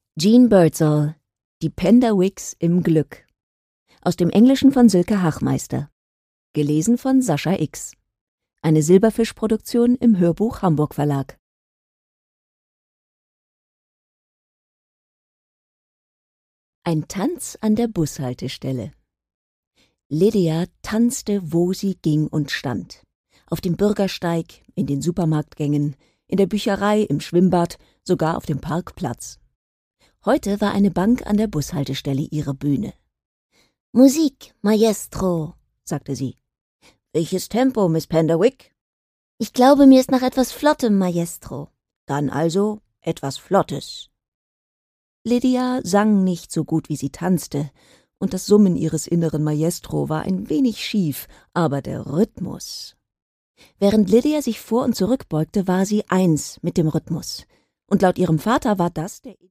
Jean Birdsall, Die Penderwicks im Glück. Aus dem Englischen von Silke Hachmeister. Gelesen von Sascha X. Eine Silberfisch-Produktion im Hörbuch Hamburg Verlag. Ein Tanz an der Bushaltestelle. Lydia tanzte, wo sie ging und stand. Auf dem Bürgersteig, in den Supermarktgängen, in der Bücherei, im Schwimmbad, sogar auf dem Parkplatz. Heute war eine Bank an der Bushaltestelle ihre Bühne. »Musik, Maestro«, sagte sie. »Welches Tempo, Miss Penderwick?« »Ich glaube, mir ist nach etwas Flottem, Maestro.« »Dann also etwas Flottes.« Lydia sang nicht so gut, wie sie tanzte, und das Summen ihres inneren Maestro war ein wenig schief, aber der Rhythmus. Während Lydia sich vor und zurück beugte, war sie eins mit dem Rhythmus. Und laut ihrem Vater war das der